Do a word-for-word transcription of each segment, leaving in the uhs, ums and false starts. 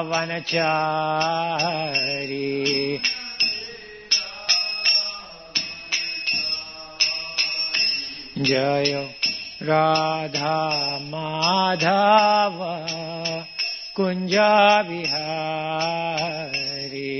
वनचारी जय राधा माधव कुंज विहारी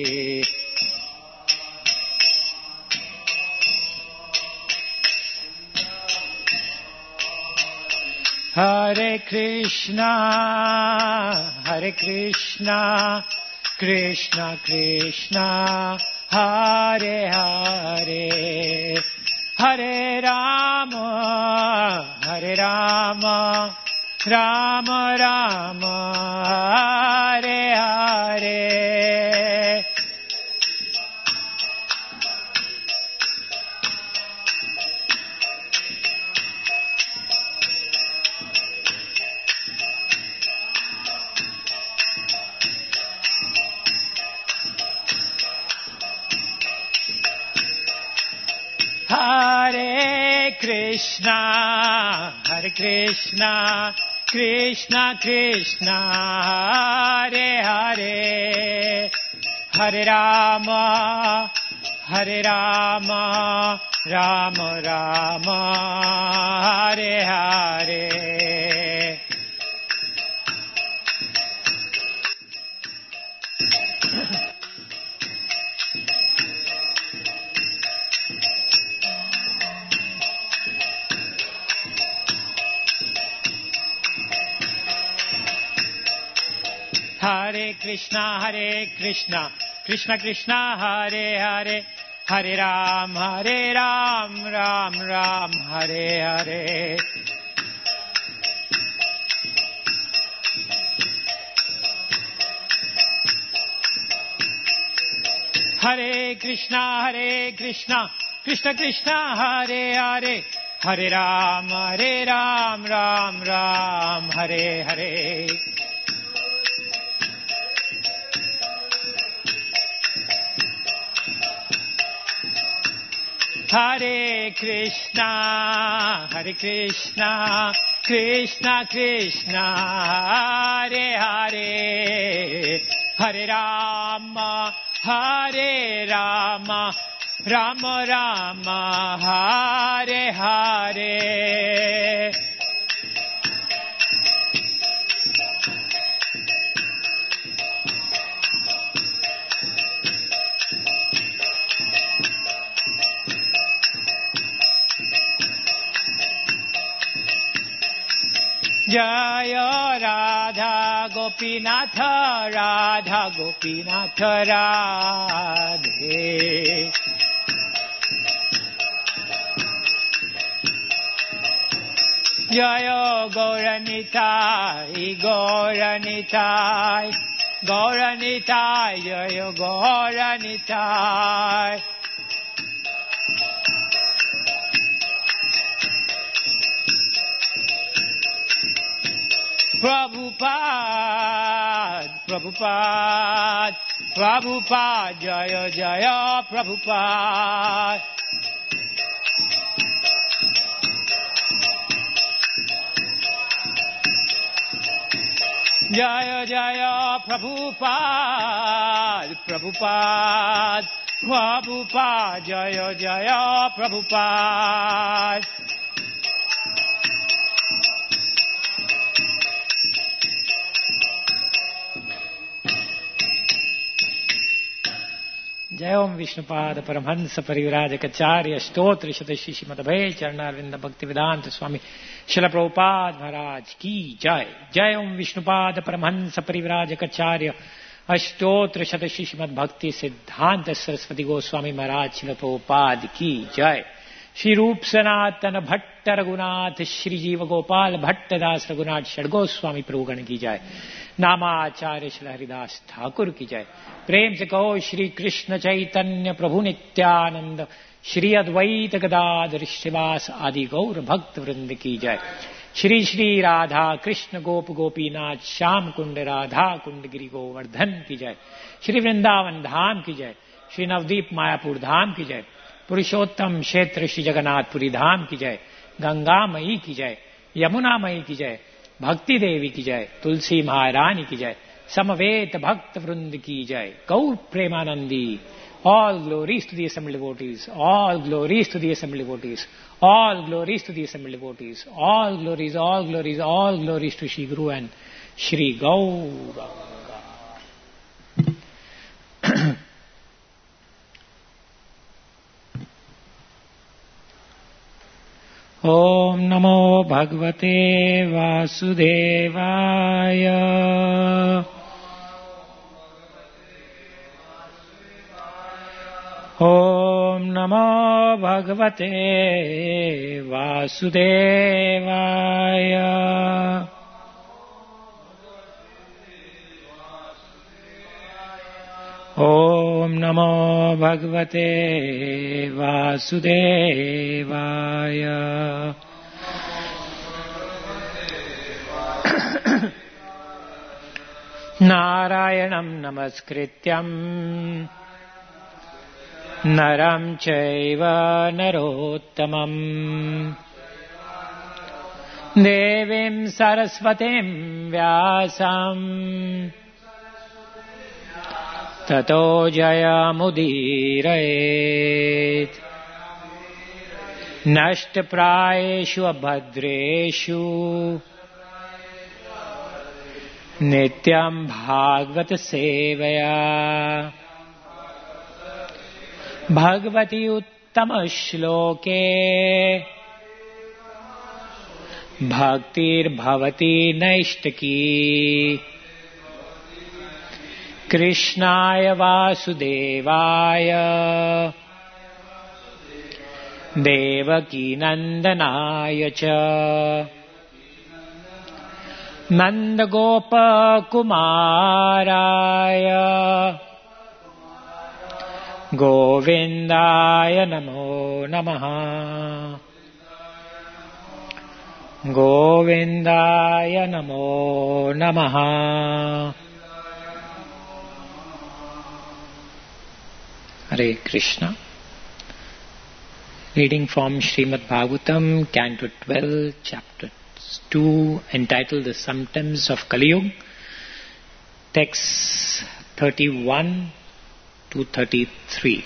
हरे कृष्णा हरे कृष्णा कृष्णा कृष्णा हरे हरे हरे राम हरे Ram Ram Ram Hare Hare Hare Krishna, Hare Krishna, Krishna Krishna, Hare Hare, Hare Rama, Hare Rama, Rama Rama, Hare Hare. Hare Krishna, Hare Krishna, Krishna Krishna, Hare Hare, Hare Ram, Hare Ram, Ram Ram, Hare Hare. Hare Krishna, Hare Krishna, Krishna Krishna, Hare Hare, Hare Ram, Hare Ram, Ram Ram, Hare Hare. Hare Krishna, Hare Krishna, Krishna Krishna, Hare Hare, Hare Rama, Hare Rama, Rama Rama, Hare Hare. Jaya Radha Gopinath Radha Gopinath Radhe Jaya Gauranitai Gauranitai Gauranitai Jaya Gauranitai Prabhupada, Prabhupada, Prabhupada, Jaya Jaya Prabhupada. Jaya Jaya Prabhupada, Prabhupada, Prabhupada, Jaya Jaya Prabhupada. जय ओम विष्णुपाद परमहंस परिव्राजकाचार्य स्तोत्र शत श्रीमद्भय चरणारविंद भक्ति वेदांत स्वामी शिल प्रभुपाद महाराज की जय। जय ओम विष्णुपाद परमहंस परिव्राजकाचार्य अष्टोत्र शत श्रीमद् भक्ति सिद्धांत सरस्वती गोस्वामी महाराज शिल प्रभुपाद की जय। श्री रूप सनातन भट्ट रघुनाथ श्री जीव गोपाल भट्टदास रघुनाथ षडगोस्वामी प्रभुगण की जय। नामाचार्य श्री हरिदास ठाकुर की जय। प्रेम से कहो श्री कृष्ण चैतन्य प्रभु नित्यानंद श्री अद्वैत गदाधर श्रीवास आदि गौर भक्त वृंद की जय। श्री श्री राधा कृष्ण गोप गोपीनाथ श्याम कुंड राधा कुंड गिरि गोवर्धन की जय। श्री वृंदावन धाम की जय। श्री नवदीप मायापुर धाम की जय। पुरुषोत्तम क्षेत्र श्री जगन्नाथपुरी धाम की जय। गंगा मई की जय। यमुना मई की जय। भक्ति देवी की जय। तुलसी महारानी की जय। समवेत भक्त वृंद की जय, गौर Premanandi. All glories to the assembled devotees. All glories to the assembled devotees. All glories to the assembled devotees. All glories, all glories, all glories to Shri Guru and Shri Gauranga. Om Namo Bhagavate Vasudevaya. Om Namo Bhagavate Vasudevaya. Om Namo Bhagavate Vasudevaya. Narayanam Namaskrityam Naram Chaiva Narottamam Devim Saraswatim Vyasam Tato Jayamudirayet Nashtaprayeshu Abhadreshu Nityam Bhagavata Sevaya Bhagavati Uttama Shloke Bhaktir Bhavati Naishtaki Krishnaya Vasudevaya Devaki Nandanaya Cha Nandagopa Kumaraya Govindaya Namo Namaha Govindaya Namo Namaha. Hare Krishna. Reading from Srimad Bhagavatam, Canto twelve, Chapter two, entitled The Symptoms of Kali Yuga, Texts thirty-one to thirty-three.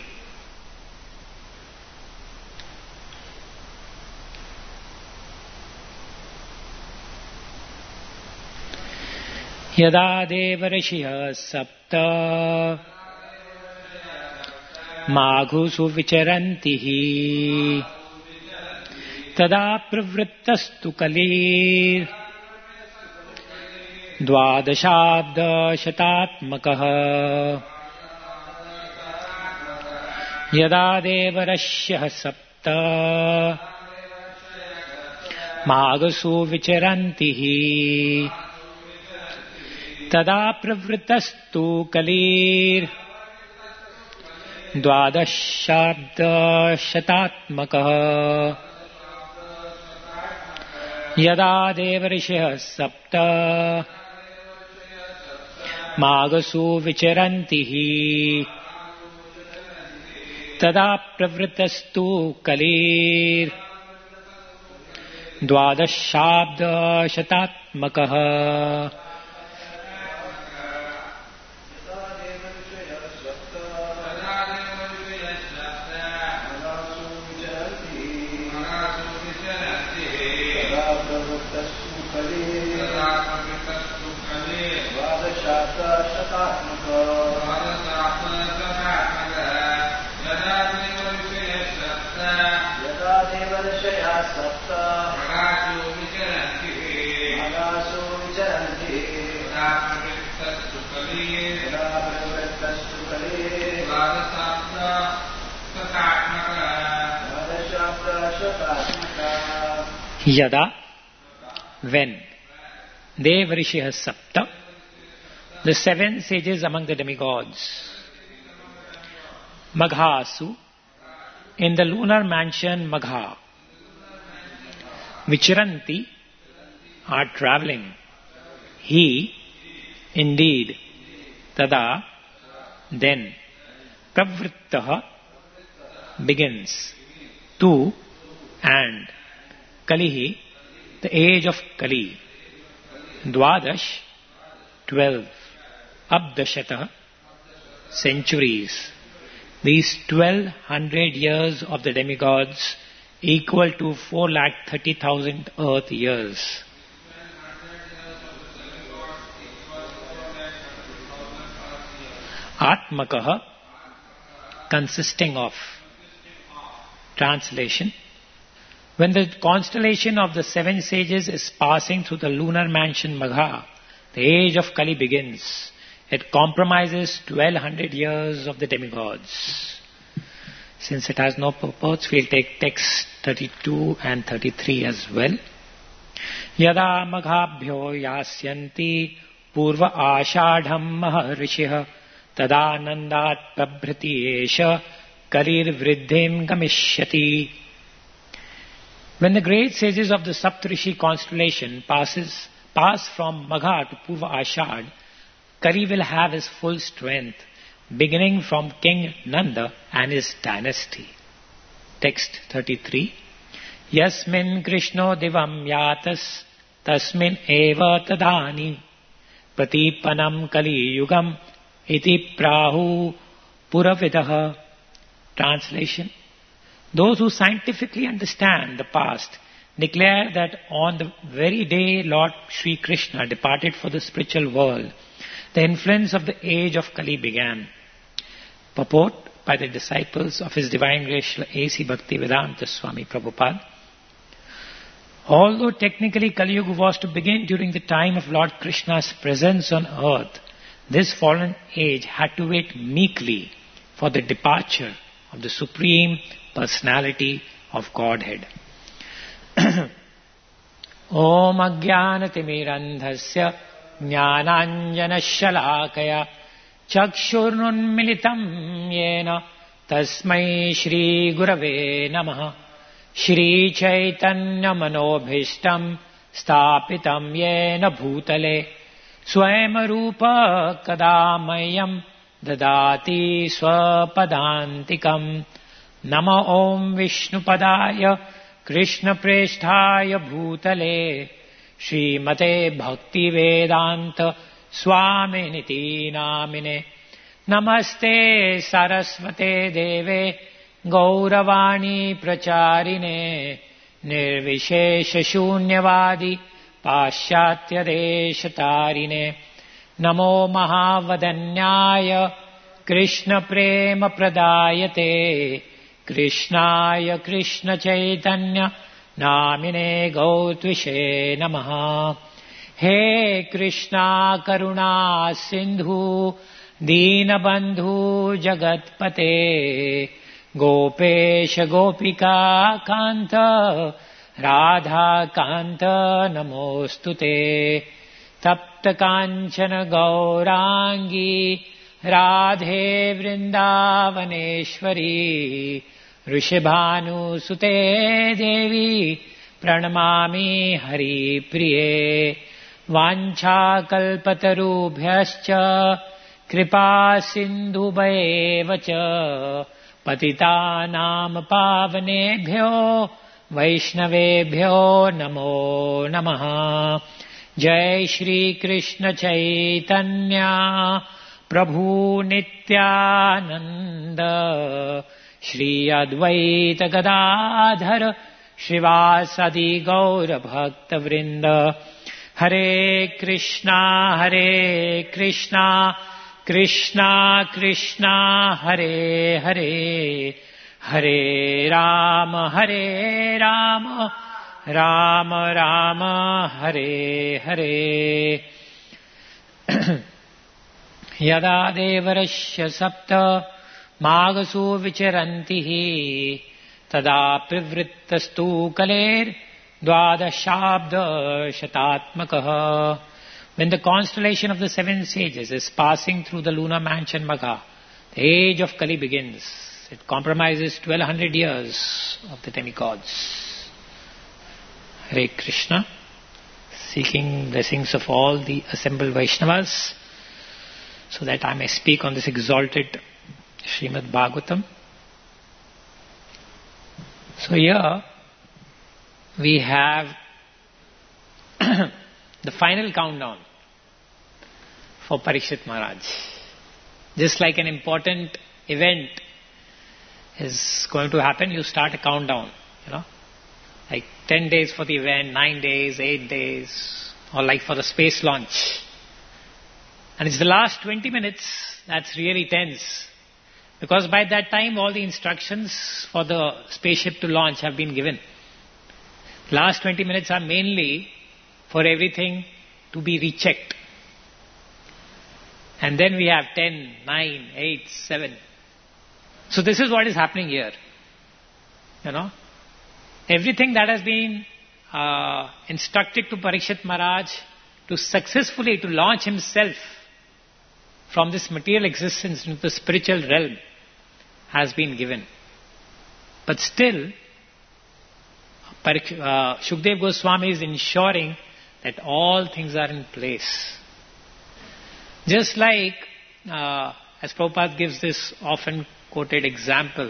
Yada devarishya sapta maghusu vicharantihi tada pravrittastu kalir dvadashabda shatatmakah. Yada devarashya sapta maghusu vicharantihi tada pravrittastu kalir Dvadashabda shatatmakah. Yada devarishya sapta magasu vicharantihi tada pravrittastu kalir dvadashabda shatatmakah. Yada, when, Devarishya Sapta, the seven sages among the demigods, Maghasu, in the lunar mansion Magha, Vicharanti, are traveling. He, indeed, Tada, then, Pravrittaha, begins, to, and, Kalihi, the age of Kali, Dwadash, twelve, Abdashata, centuries. These twelve hundred years of the demigods equal to four lakh thirty thousand earth years. Atmakaha, consisting of. Translation. When the constellation of the seven sages is passing through the lunar mansion Magha, the age of Kali begins. It compromises twelve hundred years of the demigods. Since it has no purport, we'll take text thirty-two and thirty-three as well. Yada maghabhyo yasyanti purva ashadham maharishih tadanandat prabhrati esha karir vriddhim gamishyati. When the great sages of the Saptarishi constellation passes, pass from Magha to Purva Ashad, Kali will have his full strength, beginning from King Nanda and his dynasty. Text thirty-three. Yasmin Krishno divam yatas tasmin eva tadani pratipanam Kali yugam iti prahu puravidaha. Translation. Those who scientifically understand the past declare that on the very day Lord Sri Krishna departed for the spiritual world, the influence of the age of Kali began. Purport by the disciples of His Divine Grace A C Bhaktivedanta Swami Prabhupada. Although technically Kali Yuga was to begin during the time of Lord Krishna's presence on earth, this fallen age had to wait meekly for the departure of the Supreme Personality of Godhead. Om Ajnanatimirandhasya Jnananjanashalakaya Chakshurnunmilitam Yena Tasmai Shri Gurave Namaha Shri Chaitanya Manobhishtam Stapitam Yena Bhutale Swayam Rupa Kadamayam Dadati Swapadantikam Nama Om Vishnupadaya Krishna Presthaya Bhutale Srimate Bhakti Vedanta Swami Niti Namine Namaste Saraswate Deve Gauravani Pracharine Nirvishesha Shunyavadi Pashyatya Deshatarine Namo Mahavadanyaya Krishna Prema Pradayate Krishnaya Krishna Chaitanya Namine Gautvishe Namaha. He Krishna Karuna Sindhu Deenabandhu Jagatpate Gopesha Gopika Kanta Radha Kanta Namostute Tapta Kanchana Gaurangi Radhe Vrindavaneshwari Rishabhanu Sute Devi Pranamami Hari Priye Vancha Kalpatarubhyascha Kripa Sindhu Bhaevacha Patitanam Pavanebhyo Vaishnavebhyo Namo Namaha. Jai Shri Krishna Chaitanya Prabhu Nityananda Shri Advaita Gadadhar Shrivasadi Gaura Bhakta Vrinda. Hare Krishna Hare Krishna Krishna Krishna Hare Hare Hare Rama Hare Rama Rama Rama Hare Hare. Yada devarashya sapta magasu vicharantihi tada privrittastu kaler dvadashabda shatatmakaha. When the constellation of the seven sages is passing through the lunar mansion Magha, the age of Kali begins. It compromises twelve hundred years of the demigods. Hare Krishna, seeking blessings of all the assembled Vaishnavas, so that I may speak on this exalted Srimad Bhagavatam. So here we have the final countdown for Parikshit Maharaj. Just like an important event is going to happen, you start a countdown, you know. Like ten days for the event, nine days, eight days, or like for the space launch. And it's the last twenty minutes that's really tense. Because by that time all the instructions for the spaceship to launch have been given. Last twenty minutes are mainly for everything to be rechecked. And then we have ten, nine, eight, seven. So this is what is happening here. You know, everything that has been uh, instructed to Parikshit Maharaj to successfully to launch himself from this material existence into the spiritual realm has been given. But still, Parik- uh, Shukdev Goswami is ensuring that all things are in place. Just like, uh, as Prabhupada gives this often quoted example,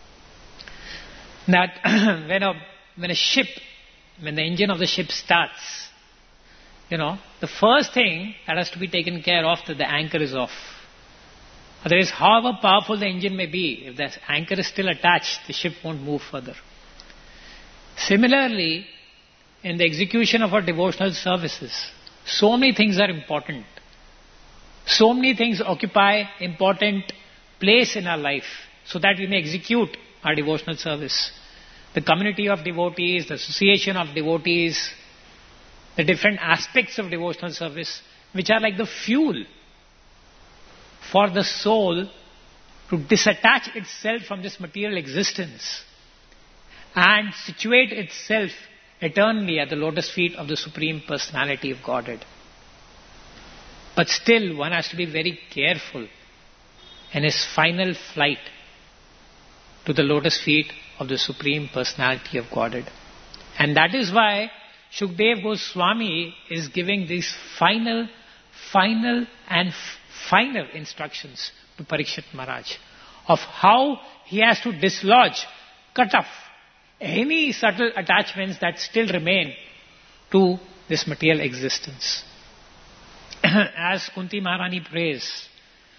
that when a, when a ship, when the engine of the ship starts, you know, the first thing that has to be taken care of that the anchor is off. Otherwise, however powerful the engine may be, if the anchor is still attached, the ship won't move further. Similarly, in the execution of our devotional services, so many things are important. So many things occupy important place in our life so that we may execute our devotional service. The community of devotees, the association of devotees, the different aspects of devotional service, which are like the fuel for the soul to disattach itself from this material existence and situate itself eternally at the lotus feet of the Supreme Personality of Godhead. But still, one has to be very careful in his final flight to the lotus feet of the Supreme Personality of Godhead. And that is why Shukdev Goswami is giving these final, final and f- final instructions to Parikshit Maharaj of how he has to dislodge, cut off any subtle attachments that still remain to this material existence. As Kunti Maharani prays,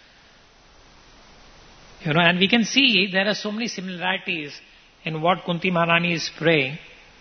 you know, and we can see there are so many similarities in what Kunti Maharani is praying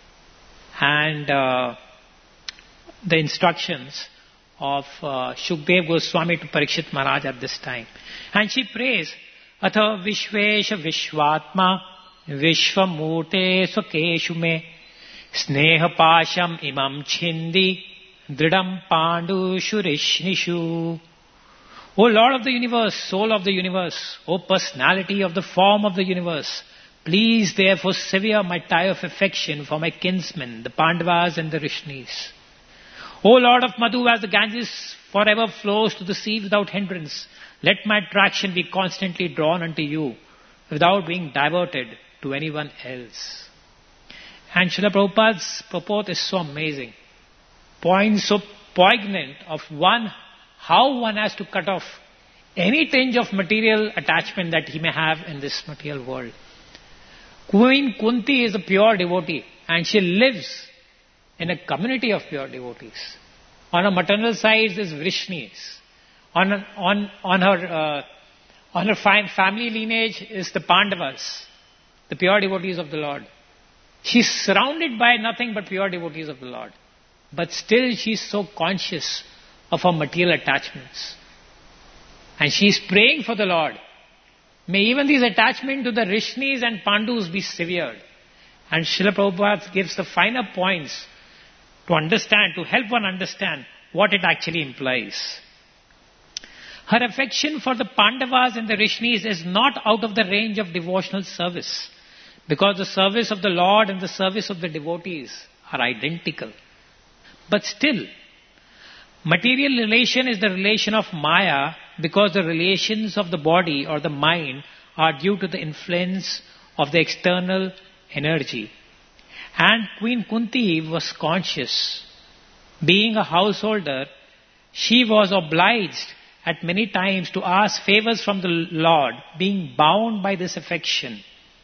and uh, the instructions of uh, Shukdev Goswami to Parikshit Maharaj at this time. And she prays, Atha Vishvesha Vishvatma Vishvamurte Swakeshu Me Sneha Pasham Imam Chindi Dridam Pandu Shurishnishu. O Lord of the universe, soul of the universe, O personality of the form of the universe, please therefore sever my tie of affection for my kinsmen, the Pandavas and the Rishnis. O Lord of Madhu, as the Ganges forever flows to the sea without hindrance, let my attraction be constantly drawn unto you without being diverted to anyone else. And Srila Prabhupada's purport is so amazing. Point so poignant of one, how one has to cut off any tinge of material attachment that he may have in this material world. Queen Kunti is a pure devotee and she lives in a community of pure devotees. On her maternal side is Vrishnis. On, on, on her, uh, on her family lineage is the Pandavas, the pure devotees of the Lord. She's surrounded by nothing but pure devotees of the Lord. But still she's so conscious of her material attachments. And she's praying for the Lord. May even these attachments to the Rishnis and Pandus be severed. And Srila Prabhupada gives the finer points to understand, to help one understand what it actually implies. Her affection for the Pandavas and the Rishnis is not out of the range of devotional service, because the service of the Lord and the service of the devotees are identical. But still, material relation is the relation of Maya because the relations of the body or the mind are due to the influence of the external energy. And Queen Kunti was conscious. Being a householder, she was obliged at many times to ask favors from the Lord, being bound by this affection,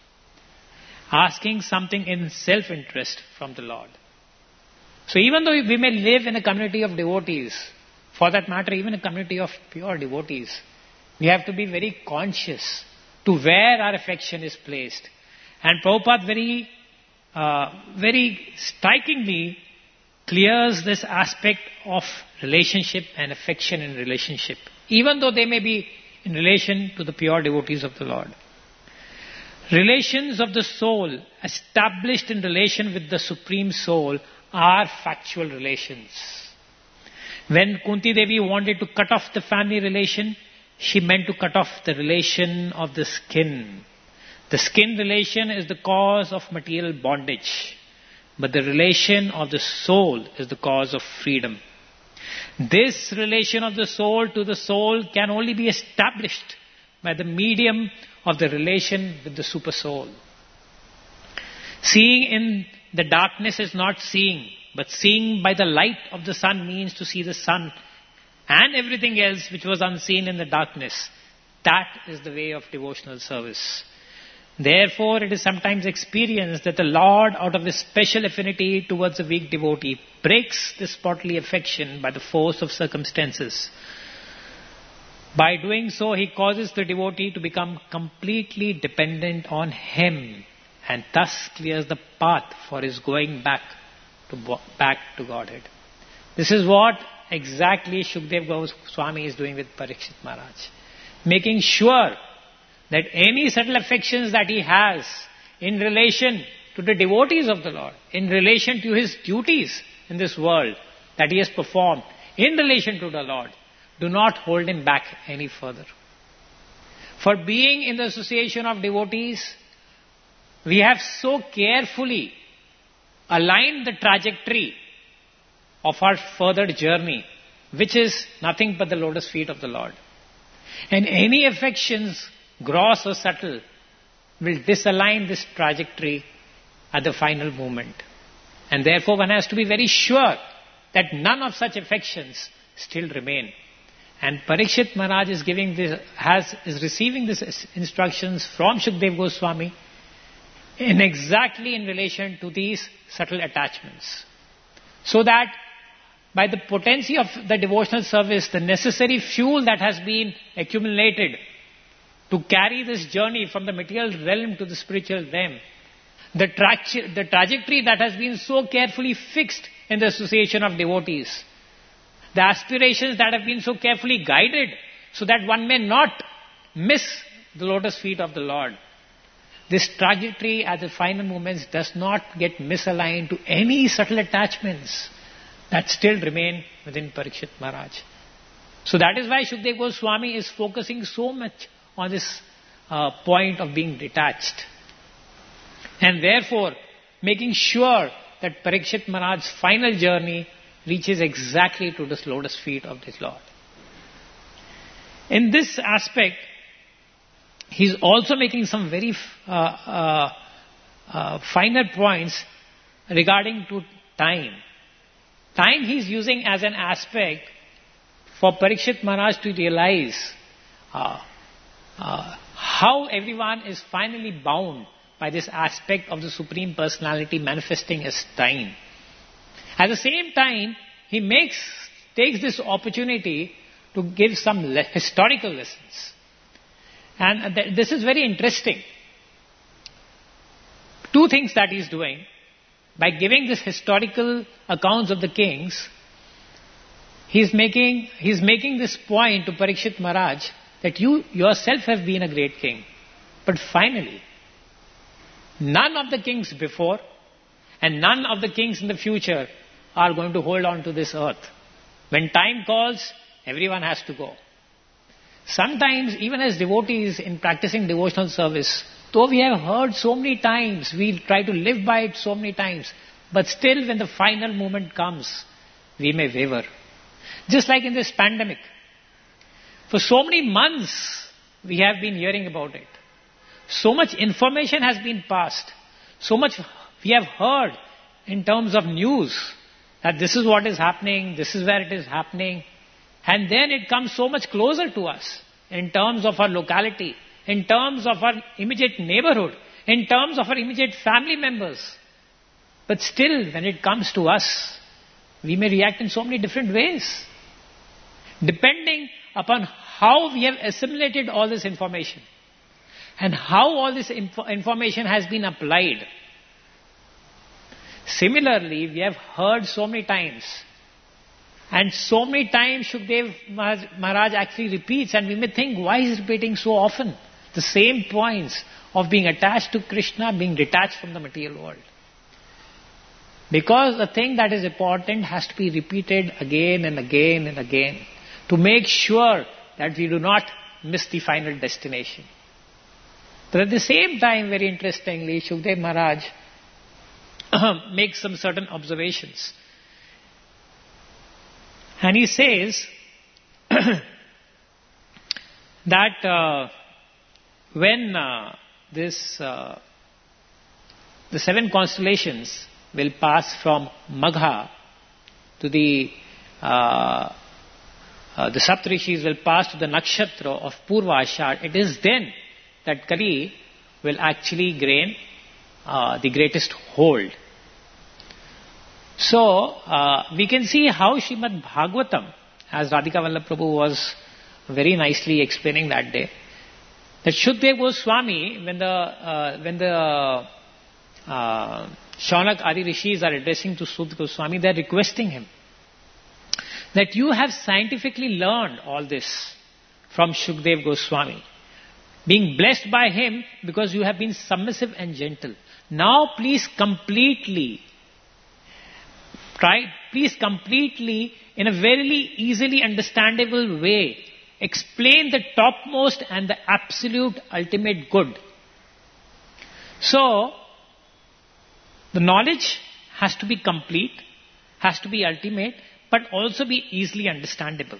asking something in self-interest from the Lord. So even though we may live in a community of devotees, For that matter, even a community of pure devotees, we have to be very conscious to where our affection is placed. And Prabhupada very, uh, very strikingly clears this aspect of relationship and affection in relationship, even though they may be in relation to the pure devotees of the Lord. Relations of the soul established in relation with the Supreme Soul are factual relations. When Kunti Devi wanted to cut off the family relation, she meant to cut off the relation of the skin. The skin relation is the cause of material bondage, but the relation of the soul is the cause of freedom. This relation of the soul to the soul can only be established by the medium of the relation with the super soul. Seeing in the darkness is not seeing, but seeing by the light of the sun means to see the sun and everything else which was unseen in the darkness. That is the way of devotional service. Therefore, it is sometimes experienced that the Lord, out of his special affinity towards a weak devotee, breaks this bodily affection by the force of circumstances. By doing so, he causes the devotee to become completely dependent on him, and thus clears the path for his going back to back to Godhead. This is what exactly Shukdev Goswami is doing with Parikshit Maharaj, making sure that any subtle affections that he has in relation to the devotees of the Lord, in relation to his duties in this world that he has performed in relation to the Lord, do not hold him back any further. For being in the association of devotees, we have so carefully aligned the trajectory of our further journey, which is nothing but the lotus feet of the Lord. And any affections, gross or subtle, will disalign this trajectory at the final moment. And therefore one has to be very sure that none of such affections still remain. And Parikshit Maharaj is giving this, has, is receiving these instructions from Shukdev Goswami in exactly in relation to these subtle attachments. So that by the potency of the devotional service, the necessary fuel that has been accumulated to carry this journey from the material realm to the spiritual realm, the, tra- the trajectory that has been so carefully fixed in the association of devotees, the aspirations that have been so carefully guided so that one may not miss the lotus feet of the Lord. This trajectory at the final moments does not get misaligned to any subtle attachments that still remain within Parikshit Maharaj. So that is why Shukdev Goswami is focusing so much on this uh, point of being detached. And therefore, making sure that Parikshit Maharaj's final journey reaches exactly to the lotus feet of this Lord. In this aspect, he's also making some very uh, uh, uh, finer points regarding to time. Time he's using as an aspect for Parikshit Maharaj to realize uh, uh, how everyone is finally bound by this aspect of the Supreme Personality manifesting as time. At the same time, he makes takes this opportunity to give some le- historical lessons. And th- this is very interesting. Two things that he's doing. By giving this historical accounts of the kings, he's making, he's making this point to Parikshit Maharaj that you yourself have been a great king. But finally, none of the kings before and none of the kings in the future are going to hold on to this earth. When time calls, everyone has to go. Sometimes, even as devotees in practicing devotional service, though we have heard so many times, we try to live by it so many times, but still when the final moment comes, we may waver. Just like in this pandemic. For so many months, we have been hearing about it. So much information has been passed. So much we have heard in terms of news that this is what is happening, this is where it is happening. And then it comes so much closer to us in terms of our locality, in terms of our immediate neighborhood, in terms of our immediate family members. But still, when it comes to us, we may react in so many different ways. depending upon how we have assimilated all this information and how all this info- information has been applied. Similarly, we have heard so many times, and so many times Shukdev Maharaj Maharaj actually repeats, and we may think, why is he repeating so often the same points of being attached to Krishna, being detached from the material world? Because the thing that is important has to be repeated again and again and again to make sure that we do not miss the final destination. But at the same time, very interestingly, Shukdev Maharaj makes some certain observations. And he says that uh, when uh, this uh, the seven constellations will pass from Magha to the uh, uh, the Saptarishis will pass to the nakshatra of Purvashad, it is then that Kali will actually gain uh, the greatest hold. So, uh, we can see how Srimad Bhagavatam, as Radhika Vallabh Prabhu was very nicely explaining that day, that Shukdev Goswami, when the, uh, when the uh, Shaunak Adi Rishis are addressing to Sud Goswami, they are requesting him that you have scientifically learned all this from Shukdev Goswami, being blessed by him because you have been submissive and gentle. Now please completely Try, please completely, in a very easily understandable way, explain the topmost and the absolute ultimate good. So, the knowledge has to be complete, has to be ultimate, but also be easily understandable.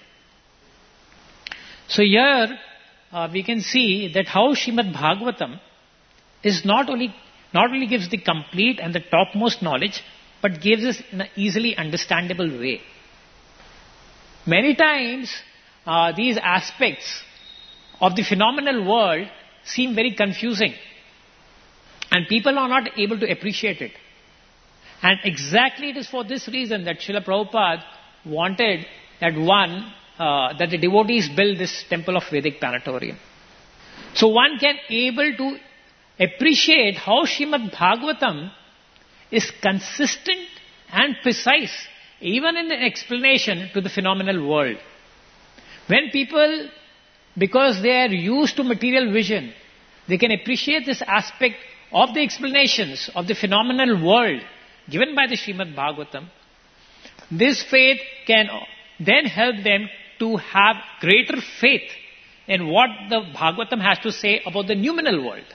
So here, uh, we can see that how Srimad Bhagavatam is not only, not only gives the complete and the topmost knowledge, but gives us in an easily understandable way. Many times, uh, these aspects of the phenomenal world seem very confusing, and people are not able to appreciate it. And exactly it is for this reason that Srila Prabhupada wanted that one, uh, that the devotees build this temple of Vedic Planetarium. So one can able to appreciate how Srimad Bhagavatam is consistent and precise, even in the explanation to the phenomenal world. When people, because they are used to material vision, they can appreciate this aspect of the explanations of the phenomenal world given by the Srimad Bhagavatam, this faith can then help them to have greater faith in what the Bhagavatam has to say about the noumenal world.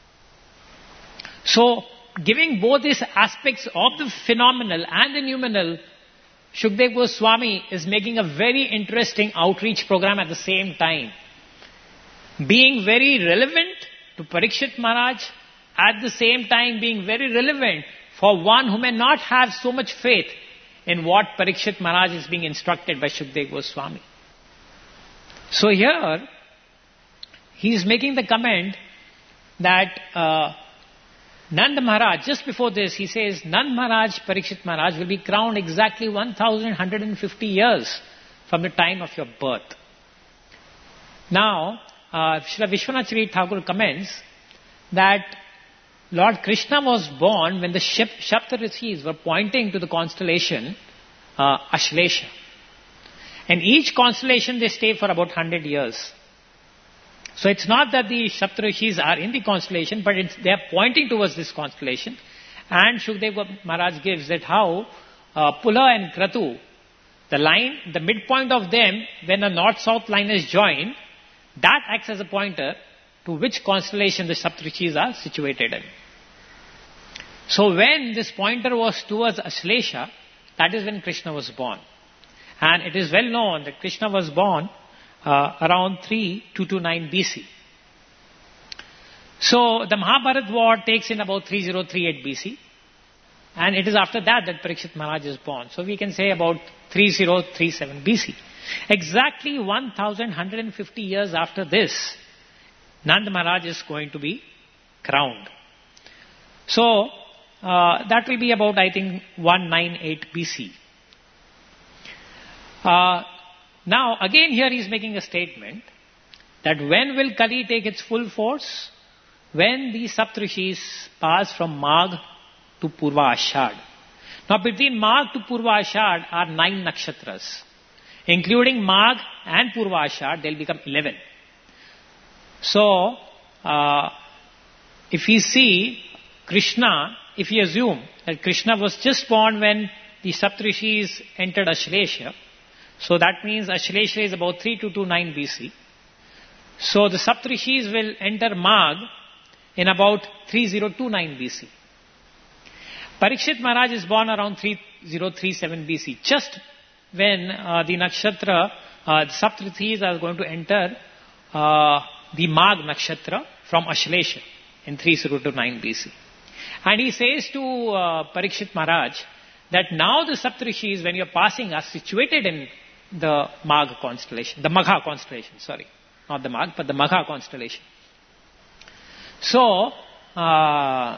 So, giving both these aspects of the phenomenal and the noumenal, Shukdev Goswami is making a very interesting outreach program at the same time. Being very relevant to Parikshit Maharaj, at the same time being very relevant for one who may not have so much faith in what Parikshit Maharaj is being instructed by Shukdev Goswami. So here, he is making the comment that uh, Nand Maharaj, just before this, he says, Nand Maharaj, Parikshit Maharaj will be crowned exactly one thousand one hundred fifty years from the time of your birth. Now, uh, Srila Vishwanath Charit Thakur comments that Lord Krishna was born when the Saptarishis were pointing to the constellation uh, Ashlesha. And each constellation they stay for about one hundred years. So it's not that the Saptarishis are in the constellation, but it's, they are pointing towards this constellation. And Shukdev Maharaj gives that how uh, Pula and Kratu, the line, the midpoint of them, when a north-south line is joined, that acts as a pointer to which constellation the Saptarishis are situated in. So when this pointer was towards Ashlesha, that is when Krishna was born. And it is well known that Krishna was born uh, around three two twenty-nine B C. So the Mahabharat war takes in about three thousand thirty-eight B C. And it is after that that Parikshit Maharaj is born. So we can say about three thousand thirty-seven B C. Exactly one thousand one hundred fifty years after this, Nand Maharaj is going to be crowned. So, uh, that will be about, I think, one ninety-eight B C. Uh, now again here he is making a statement that when will Kali take its full force? When the Saptrishis pass from Magh to Purva Ashad. Now between Magh to Purva Ashad are nine nakshatras. Including Magh and Purva Ashad, they'll become eleven. So, uh, if we see Krishna, if we assume that Krishna was just born when the Saptrishis entered Ashlesha, so that means Ashlesha is about three two two nine B C. So the Saptrishis will enter Magh in about three zero two nine B C. Parikshit Maharaj is born around three zero three seven B C, just when uh, the nakshatra, uh, the Saptrishis are going to enter uh, the Magh nakshatra from Ashlesha in three zero two nine B C. And he says to uh, Parikshit Maharaj that now the Saptrishis, when you are passing, are situated in the Magh constellation, the Magha constellation, sorry. Not the Magh, but the Magha constellation. So, uh,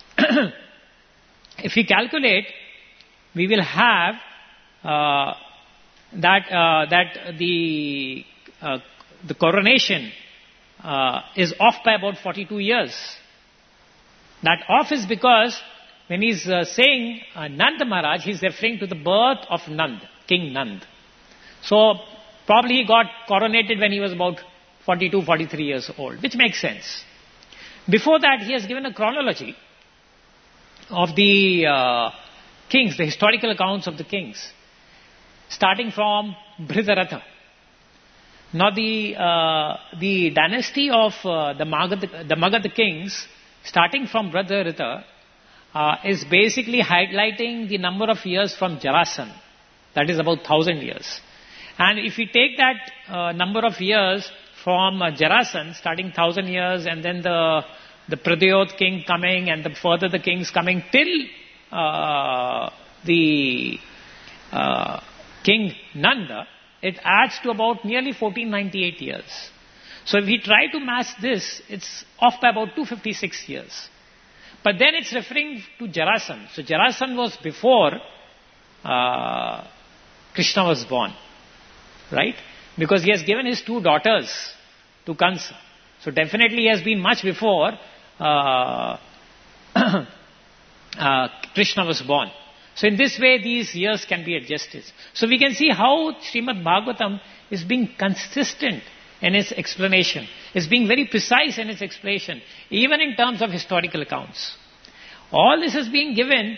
if we calculate, we will have uh, that uh, that the uh, the coronation uh, is off by about forty-two years. That off is because when he's uh, saying uh, Nand Maharaj, he's referring to the birth of Nand, King Nand. So probably he got coronated when he was about forty-two, forty-three years old, which makes sense. Before that, he has given a chronology of the uh, kings, the historical accounts of the kings, starting from Bhridaratha. Now the uh, the dynasty of uh, the Magadha, the Magadha kings, starting from Bhridaratha, uh, is basically highlighting the number of years from Jarasandha. That is about thousand years. And if we take that uh, number of years from uh, Jarasandha, starting thousand years, and then the the Pradyot king coming, and the further the kings coming till uh, the uh, King Nanda, it adds to about nearly fourteen ninety-eight years. So if we try to match this, it's off by about two hundred fifty-six years. But then it's referring to Jarasandha. So Jarasandha was before uh, Krishna was born, right? Because he has given his two daughters to Kansa. So definitely he has been much before uh, uh, Krishna was born. So in this way, these years can be adjusted. So we can see how Srimad Bhagavatam is being consistent in its explanation. It's being very precise in its explanation, even in terms of historical accounts. All this is being given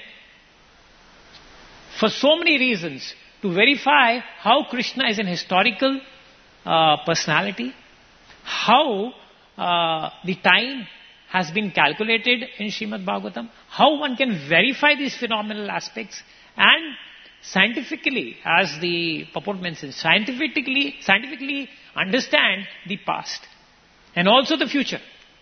for so many reasons, to verify how Krishna is an historical uh, personality, how uh, the time has been calculated in Srimad Bhagavatam, how one can verify these phenomenal aspects, and scientifically, as the purport mentions, scientifically, scientifically understand the past and also the future.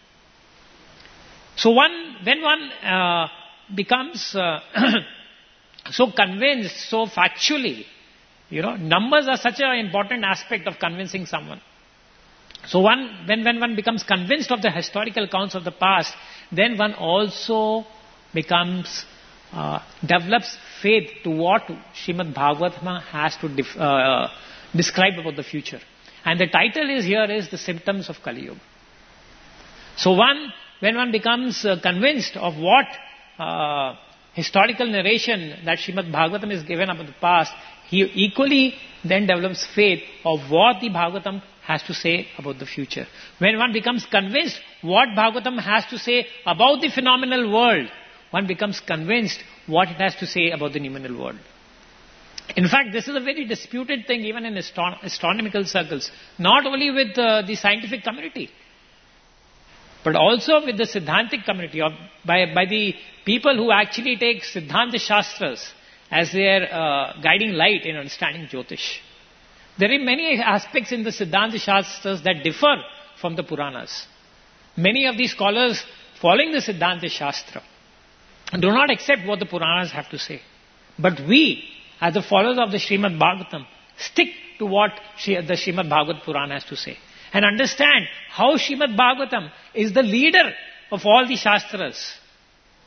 So one, when one uh, becomes uh, so convinced, so factually, you know, numbers are such an important aspect of convincing someone. So one, when, when one becomes convinced of the historical accounts of the past, then one also becomes, uh, develops faith to what Srimad Bhagavatam has to def, uh, describe about the future. And the title is here is The Symptoms of Kali Yuga. So one, when one becomes uh, convinced of what uh, historical narration that Srimad Bhagavatam is given about the past, he equally then develops faith of what the Bhagavatam has to say about the future. When one becomes convinced what Bhagavatam has to say about the phenomenal world, one becomes convinced what it has to say about the noumenal world. In fact, this is a very disputed thing even in astro- astronomical circles, not only with uh, the scientific community, but also with the Siddhantic community, or by, by the people who actually take Siddhanta Shastras as their uh, guiding light in understanding Jyotish. There are many aspects in the Siddhanta Shastras that differ from the Puranas. Many of these scholars following the Siddhanta Shastra do not accept what the Puranas have to say. But we, as the followers of the Srimad Bhagavatam, stick to what the Srimad Bhagavat Purana has to say. And understand how Srimad Bhagavatam is the leader of all the Shastras.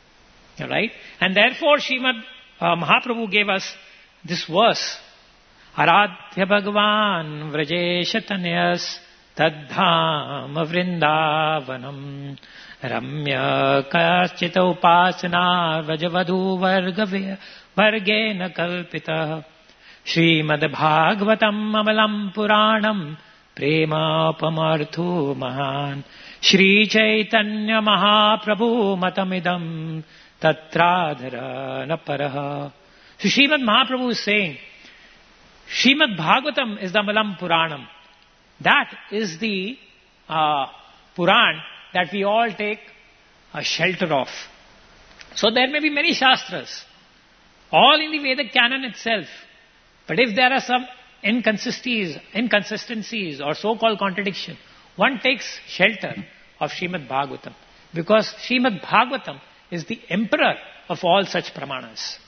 Alright? And therefore Srimad uh, Mahaprabhu gave us this verse Aradhya Bhagavan Vrajesha Tanyas Tadham Vrindavanam Ramya Kaschita Upasana Vajavadhu Varga Vargena Kalpita Srimad Bhagavatam Amalam Puranam Prema Pamarthu Mahan Shri Chaitanya Mahaprabhu Matamidam Tatradhara Naparaha. So Srimad Mahaprabhu is saying, Srimad Bhagavatam is the Amalam Puranam. That is the uh, Puran that we all take a shelter of. So there may be many Shastras, all in the Vedic canon itself. But if there are some inconsistencies, inconsistencies or so-called contradiction, one takes shelter of Srimad Bhagavatam. Because Srimad Bhagavatam is the emperor of all such pramanas.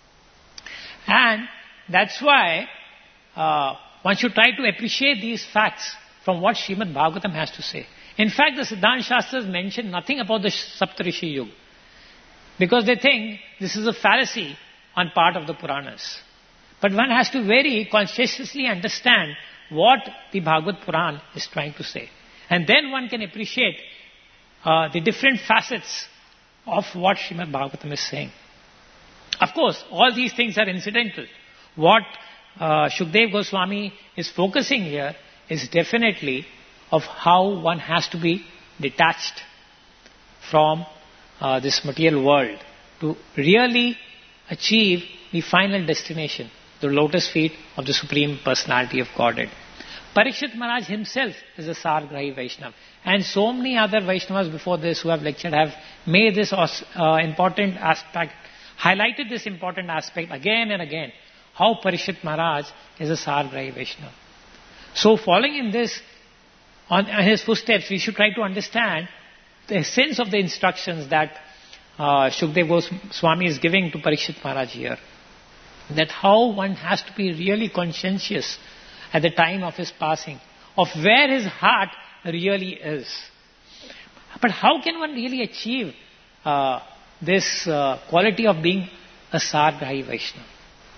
And that's why uh, one should try to appreciate these facts from what Srimad Bhagavatam has to say. In fact, the Siddhanta Shastras mention nothing about the Saptarishi Yuga. Because they think this is a fallacy on part of the Puranas. But one has to very conscientiously understand what the Bhagavad Puran is trying to say. And then one can appreciate uh, the different facets of what Srimad Bhagavatam is saying. Of course, all these things are incidental. What uh, Shukdev Goswami is focusing here is definitely of how one has to be detached from uh, this material world to really achieve the final destination, the lotus feet of the Supreme Personality of Godhead. Parikshit Maharaj himself is a Sargrahi Vaishnava. And so many other Vaishnavas before this who have lectured have made this uh, important aspect, highlighted this important aspect again and again, how Parikshit Maharaj is a Sargrahi Vaishnava. So following in this, on his footsteps, we should try to understand the essence of the instructions that uh, Shukdev Goswami is giving to Parikshit Maharaj here. That how one has to be really conscientious at the time of his passing, of where his heart really is. But how can one really achieve uh, this uh, quality of being a Sargrahi Vaishnava?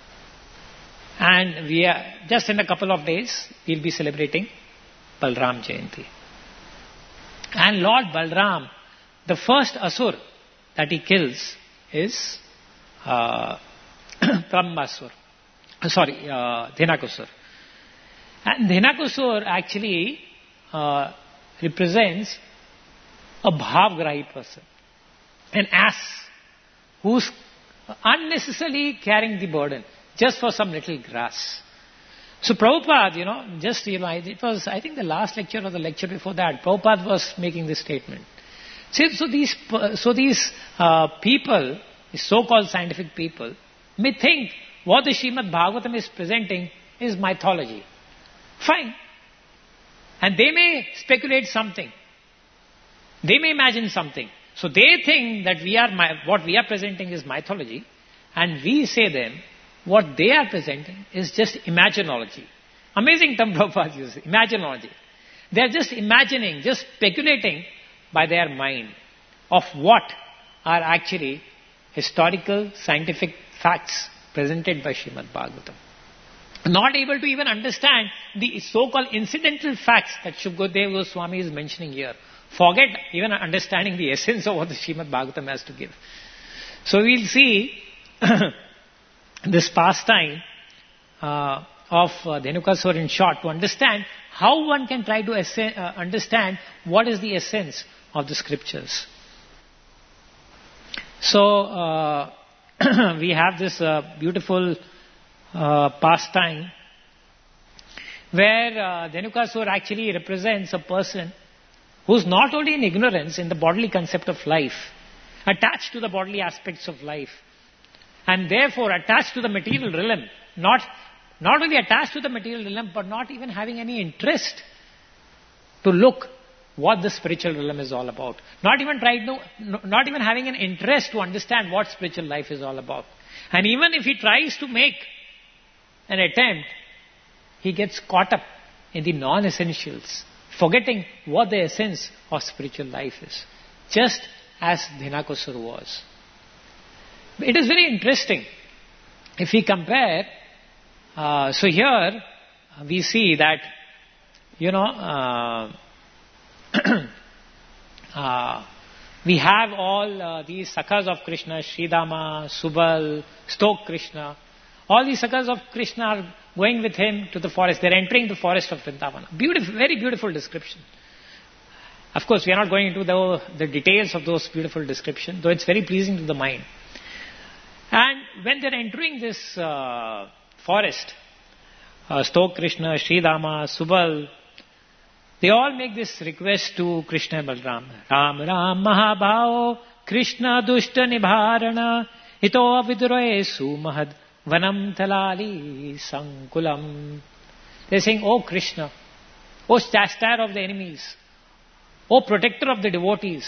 And we are, just in a couple of days, we'll be celebrating Balram Jayanti. And Lord Balram, the first Asur that he kills is uh, Brahmasur. Sorry, uh, Dhenakusur. And Dhenakusur actually uh, represents a Bhavgrahi person, an ass who's unnecessarily carrying the burden just for some little grass. So Prabhupada, you know, just realized, it was, I think, the last lecture or the lecture before that, Prabhupada was making this statement. So, so these, so these uh, people, these so-called scientific people, may think what the Srimad Bhagavatam is presenting is mythology. Fine. And they may speculate something. They may imagine something. So they think that we are what we are presenting is mythology, and we say them what they are presenting is just imaginology. Amazing term Prabhupada uses, imaginology. They are just imagining, just speculating by their mind of what are actually historical, scientific facts presented by Srimad Bhagavatam. Not able to even understand the so-called incidental facts that Shukdev Goswami is mentioning here. Forget even understanding the essence of what the Srimad Bhagavatam has to give. So we'll see this pastime uh, of uh, Dhenukasur in short to understand how one can try to essen- uh, understand what is the essence of the scriptures. So uh, we have this uh, beautiful uh, pastime where uh, Dhenukasur actually represents a person who's not only in ignorance in the bodily concept of life, attached to the bodily aspects of life, and therefore attached to the material realm, not, not only attached to the material realm, but not even having any interest to look what the spiritual realm is all about. Not even try to, not even having an interest to understand what spiritual life is all about. And even if he tries to make an attempt, he gets caught up in the non-essentials, forgetting what the essence of spiritual life is, just as Dhenukasur was. It is very interesting if we compare uh, so here we see that, you know, uh, uh, we have all uh, these sakhas of Krishna, Sridama, Subal, Stok Krishna. All these sakhas of Krishna are going with him to the forest. They're entering the forest of Vrindavana. Beautiful, very beautiful description. Of course, we are not going into the, the details of those beautiful descriptions, though it's very pleasing to the mind. And when they're entering this uh, forest, uh, Stok Krishna, Sridama, Subal, they all make this request to Krishna and Balram. Ram Ram Mahabhao Krishna Dushta Nibharana Hito Aviduraye Sumahad Vanam Talali Sankulam. They're saying, Oh Krishna, O chastier of the enemies, O protector of the devotees.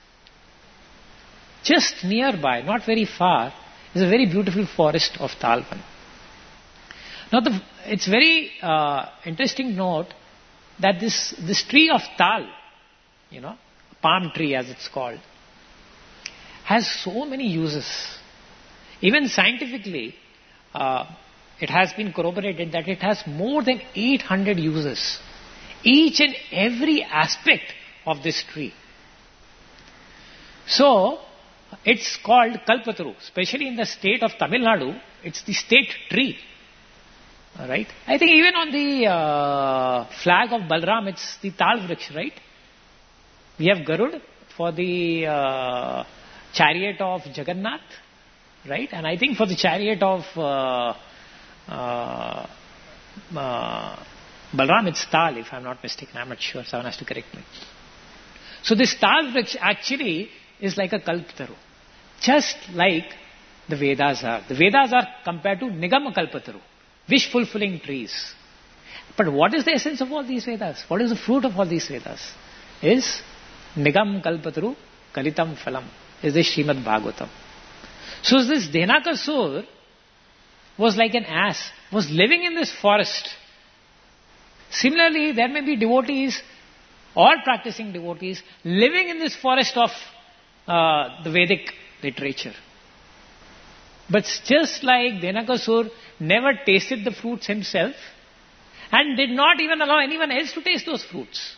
Just nearby, not very far, is a very beautiful forest of Talvan. Now the, it's very uh, interesting to note that this, this tree of Tal, you know, palm tree as it's called, has so many uses. Even scientifically, uh, it has been corroborated that it has more than eight hundred uses. Each and every aspect of this tree. So, it's called Kalpataru. Especially in the state of Tamil Nadu, it's the state tree. Alright? I think even on the uh, flag of Balram, it's the Tal Vriksh, right? We have Garud for the uh, chariot of Jagannath, right? And I think for the chariot of uh, uh, uh, Balram, it's Tal, if I'm not mistaken. I'm not sure, someone has to correct me. So this Tal Vriksh actually is like a Kalpataru. Just like the Vedas are. The Vedas are compared to Nigama Kalpataru. Wish-fulfilling trees. But what is the essence of all these Vedas? What is the fruit of all these Vedas? Is Nigam Kalpataru Kalitam Phalam. Is this Srimad Bhagavatam. So this Dhenakasur was like an ass, was living in this forest. Similarly, there may be devotees, all practicing devotees, living in this forest of uh, the Vedic literature. But just like Dhenakasur never tasted the fruits himself and did not even allow anyone else to taste those fruits.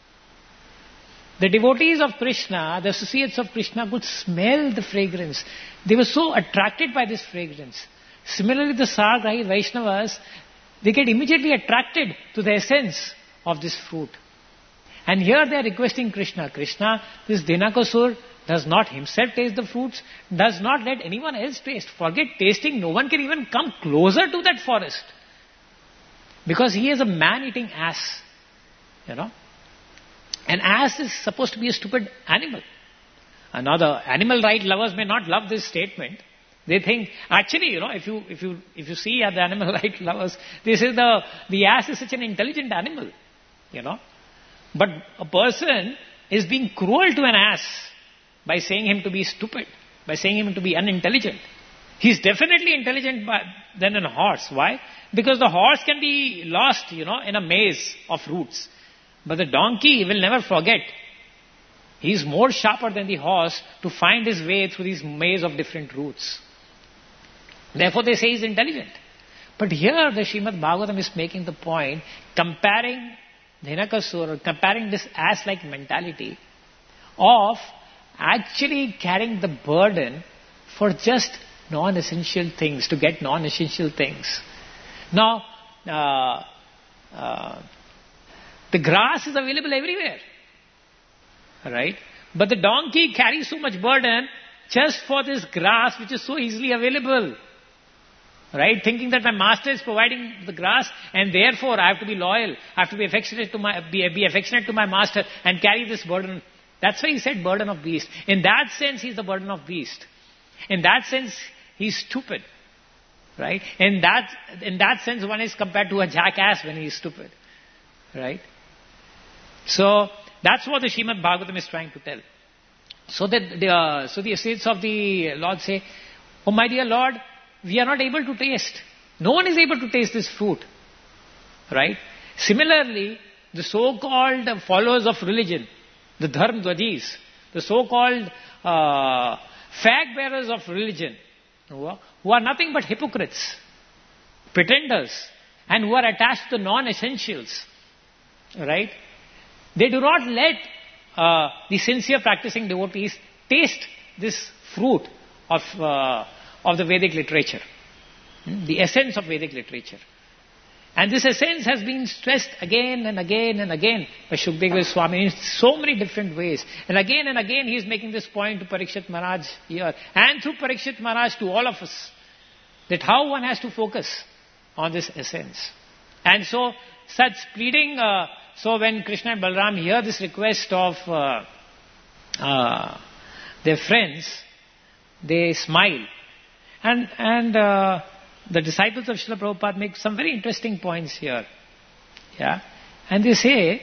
The devotees of Krishna, the associates of Krishna could smell the fragrance. They were so attracted by this fragrance. Similarly, the Sagrahi Vaishnavas, they get immediately attracted to the essence of this fruit. And here they are requesting Krishna. Krishna, this Dhenakasur does not himself taste the fruits, does not let anyone else taste. Forget tasting, no one can even come closer to that forest. Because he is a man-eating ass. You know. An ass is supposed to be a stupid animal. Another animal right lovers may not love this statement. They think, actually, you know, if you if you if you see the animal right lovers, they say the the ass is such an intelligent animal. You know. But a person is being cruel to an ass by saying him to be stupid, by saying him to be unintelligent. He's definitely intelligent by, than a horse. Why? Because the horse can be lost, you know, in a maze of roots. But the donkey will never forget. He's more sharper than the horse to find his way through this maze of different roots. Therefore they say he's intelligent. But here the Srimad Bhagavatam is making the point, comparing Dhenakasur, comparing this ass-like mentality of actually carrying the burden for just non-essential things, to get non-essential things. Now, uh, uh, the grass is available everywhere, right? But the donkey carries so much burden just for this grass which is so easily available, right? Thinking that my master is providing the grass and therefore I have to be loyal, I have to be affectionate to my, be, be affectionate to my master and carry this burden. That's why he said burden of beast. In that sense, he's the burden of beast. In that sense, he's stupid. Right? In that, in that sense, one is compared to a jackass when he's stupid. Right? So, that's what the Srimad Bhagavatam is trying to tell. So that the, uh, so the associates of the Lord say, Oh my dear Lord, we are not able to taste. No one is able to taste this fruit. Right? Similarly, the so-called followers of religion, the Dharm Dwajis, the so-called uh, flag bearers of religion, who are, who are nothing but hypocrites. pretenders, and who are attached to the non-essentials, right? They do not let uh, the sincere practicing devotees taste this fruit of, uh, of the Vedic literature, hmm? the essence of Vedic literature. And this essence has been stressed again and again and again by Shukdev Swami in so many different ways. And again and again he is making this point to Parikshit Maharaj here, and through Parikshit Maharaj to all of us, that how one has to focus on this essence. And so, such pleading, uh, so when Krishna and Balaram hear this request of uh, uh, their friends, they smile. And, and uh, the disciples of Srila Prabhupada make some very interesting points here. Yeah? And they say,